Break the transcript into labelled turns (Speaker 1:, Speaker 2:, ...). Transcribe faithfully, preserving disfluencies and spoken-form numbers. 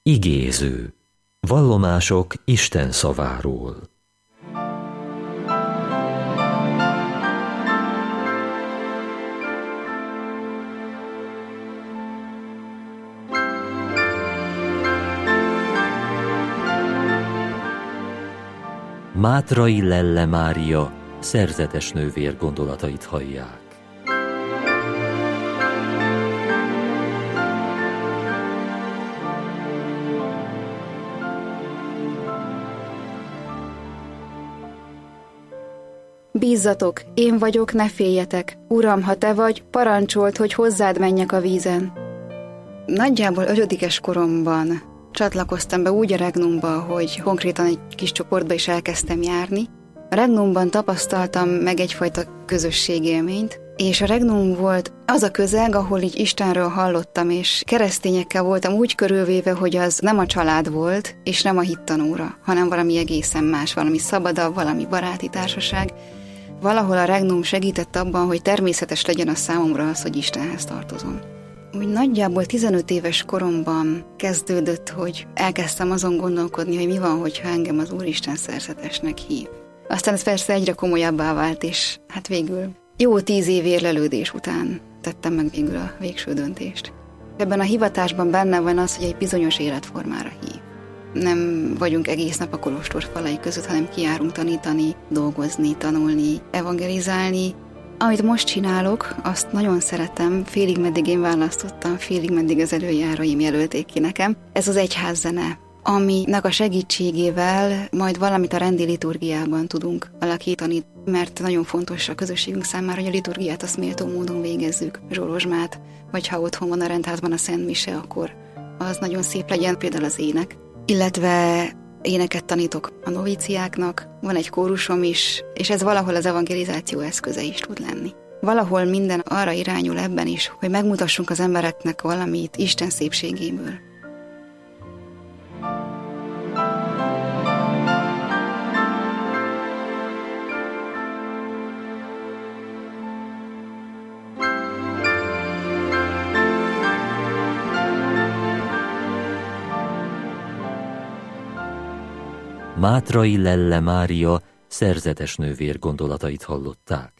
Speaker 1: Igéző. Vallomások Isten szaváról. Mátrai Lelle Mária szerzetes nővér gondolatait hallják.
Speaker 2: Bízzatok, én vagyok, ne féljetek. Uram, ha te vagy, parancsold, hogy hozzád menjek a vízen. Nagyjából ötödikes koromban csatlakoztam be úgy a Regnumba, hogy konkrétan egy kis csoportba is elkezdtem járni. A Regnumban tapasztaltam meg egyfajta közösségélményt, és a Regnum volt az a közeg, ahol így Istenről hallottam, és keresztényekkel voltam úgy körülvéve, hogy az nem a család volt, és nem a hittanóra, hanem valami egészen más, valami szabadabb, valami baráti társaság. Valahol a Regnum segített abban, hogy természetes legyen a számomra az, hogy Istenhez tartozom. Úgy nagyjából tizenöt éves koromban kezdődött, hogy elkezdtem azon gondolkodni, hogy mi van, hogyha engem az Úristen szerzetesnek hív. Aztán ez persze egyre komolyabbá vált, és hát végül jó tíz év érlelődés után tettem meg végül a végső döntést. Ebben a hivatásban benne van az, hogy egy bizonyos életformára hív. Nem vagyunk egész nap a kolostor falai között, hanem kijárunk tanítani, dolgozni, tanulni, evangelizálni. Amit most csinálok, azt nagyon szeretem, félig meddig én választottam, félig meddig az előjáróim jelölték ki nekem. Ez az egyházzene, aminek a segítségével majd valamit a rendi liturgiában tudunk alakítani, mert nagyon fontos a közösségünk számára, hogy a liturgiát azt méltó módon végezzük, zsolozsmát, vagy ha otthon van a rendházban a Szent Mise, akkor az nagyon szép legyen, például az ének. Illetve éneket tanítok a noviciáknak, van egy kórusom is, és ez valahol az evangelizáció eszköze is tud lenni. Valahol minden arra irányul ebben is, hogy megmutassunk az embereknek valamit Isten szépségéből.
Speaker 1: Mátrai Lelle Mária szerzetes nővér gondolatait hallották.